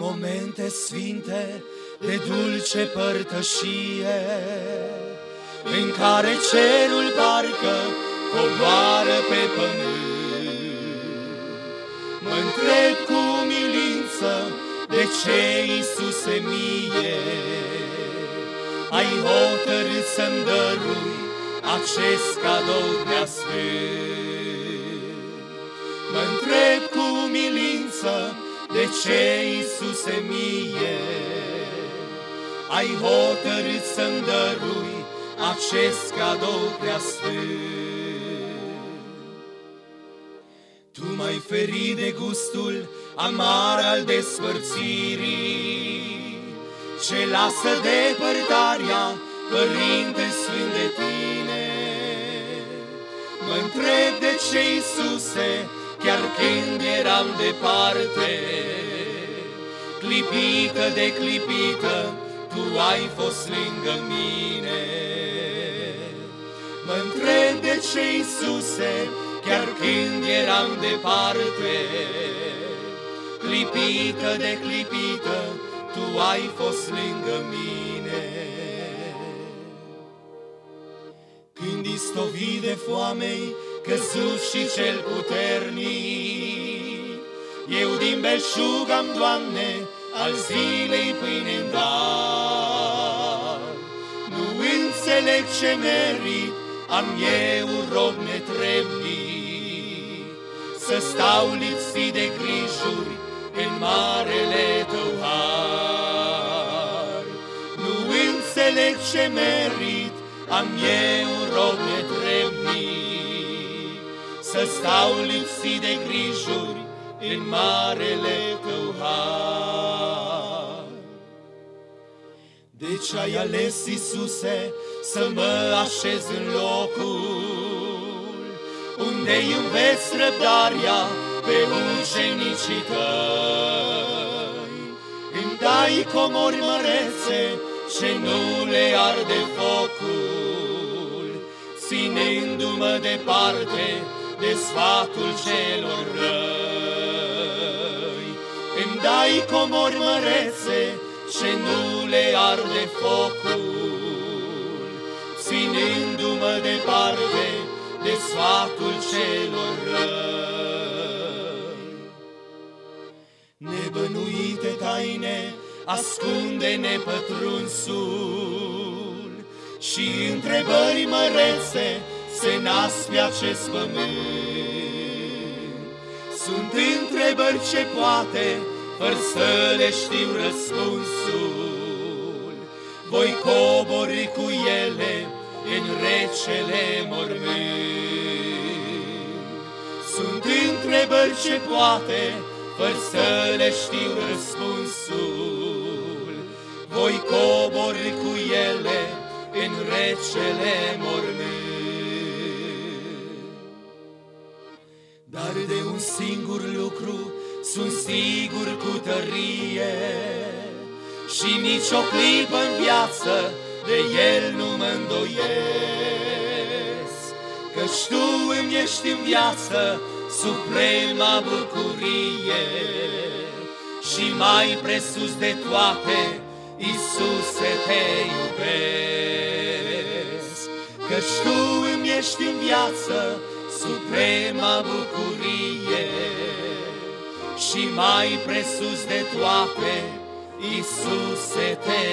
momente sfinte de dulce părtășie, în care cerul parcă coboară pe pământ, mă întreb cu umilință, de ce, Iisuse mie, ai hotărât să-mi dărui acest cadou prea sfânt? Mă întreb cu umilință, de ce, Iisuse mie, ai hotărât să-mi dărui acest cadou prea sfânt? Tu m-ai ferit de gustul amar al despărțirii, ce lasă depărtarea, Părinte Sfânt, de Tine. Mă întreb de ce, Iisuse, chiar când eram departe, clipită de clipită, Tu ai fost lângă mine. Mă întreb de ce, Iisuse, chiar când eram departe, clipită de clipită, Tu ai fost lângă mine. Când istovit de foamei, căzut și cel puternic, eu din belșug am, Doamne, al zilei pâine-n dar. Nu înțeleg ce merit am eu, rob netrebnic, să stau lipsit de grijuri în marele Tău har. Nu înțeleg ce merit am eu, rob netrebnic, să stau lipsit de grijuri în marele Tău har. De ce ai ales, Iisuse, să mă așez în locul unde înveți răbdarea pe ucenicii Tăi? Îmi dai comori mărețe ce nu le arde focul, ținându-mă departe de sfatul celor răi. Îmi dai comori mărețe ce nu le arde focul, ținându-mă departe de sfatul celor răi. Nebănuite taine ascunde nepătrunsul și întrebări mărețe se nasc pe acest pământ. Sunt întrebări ce poate fără să le știu răspunsul. Voi coborî cu ele în recele mormânt. Sunt întrebări ce poate fără să le știu răspunsul. Voi coborî cu ele în recele mormânt. Dar de un singur lucru sunt sigur cu tărie, și nici o clipă în viață de el nu mă îndoiesc, căci Tu îmi ești în viață suprema bucurie, și mai presus de toate, Iisuse, Te iubesc. Căci Tu îmi ești în viață suprema bucurie, și mai presus de toate, Iisuse, Te